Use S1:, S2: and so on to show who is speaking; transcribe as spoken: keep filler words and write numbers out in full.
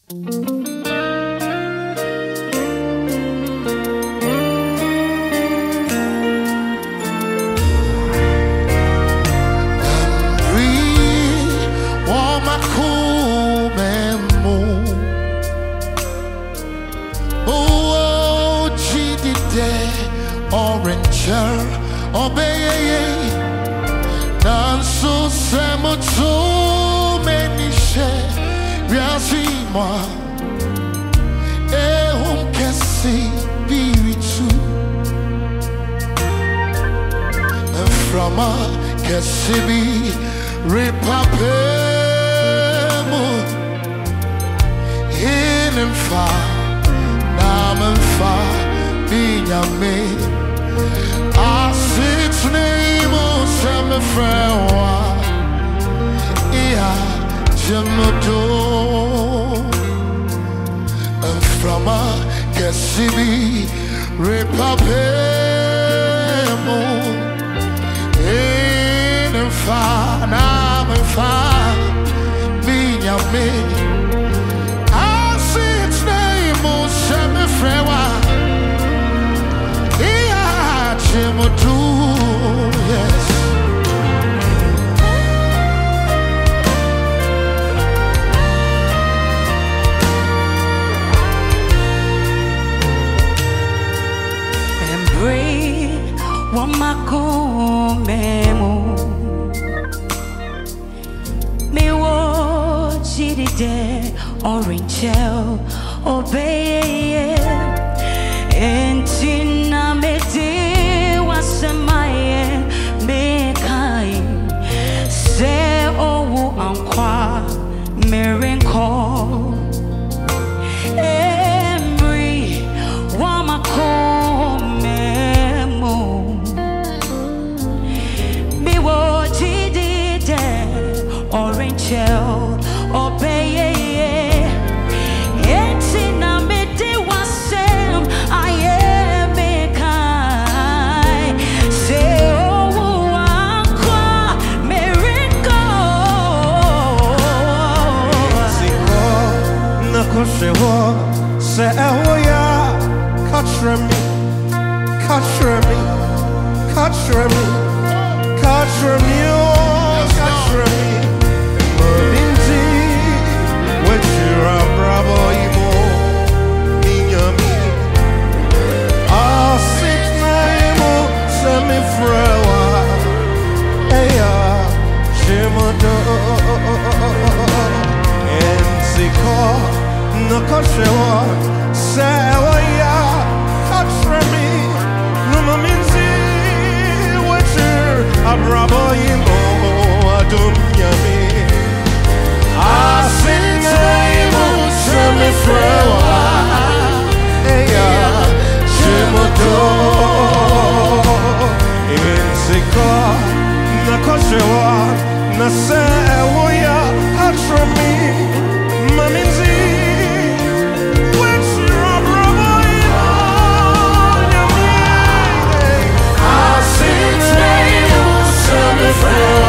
S1: Orange, obey, Nanso Samoto, many share, Yazima, Ehum Cassi, Biritu, and from a Cassibi, Repapemo, in and far, Nam and far, being a maid. I sit name on some friend, yeah, Jimodo, and from a Cassibi, Repapemo, in and far, now and far, being a maid. I sit name on some friend. Yes.
S2: And breathe one mako memo. Me wo chidi de orange obey and tina me de wasamaye me kai se owu ankwa merenko emri wamako memo me wo chidi de orange obey
S3: Say, oh yeah, catch me, catch me, catch me, catch me, oh, catch me. Inti, what you are, bravo, imo, minyami. Ah, sit na imo, semi frewa, eya, shimodo, enziko. No koshewa, sewa ya, kachemi, numa minzi, wecher, abrabo yimo, adum yami. Asinte yimo, semi frewa, eya, shimodo, inziko, na koshewa, na sewa ya, kachemi, maminzi. Friend.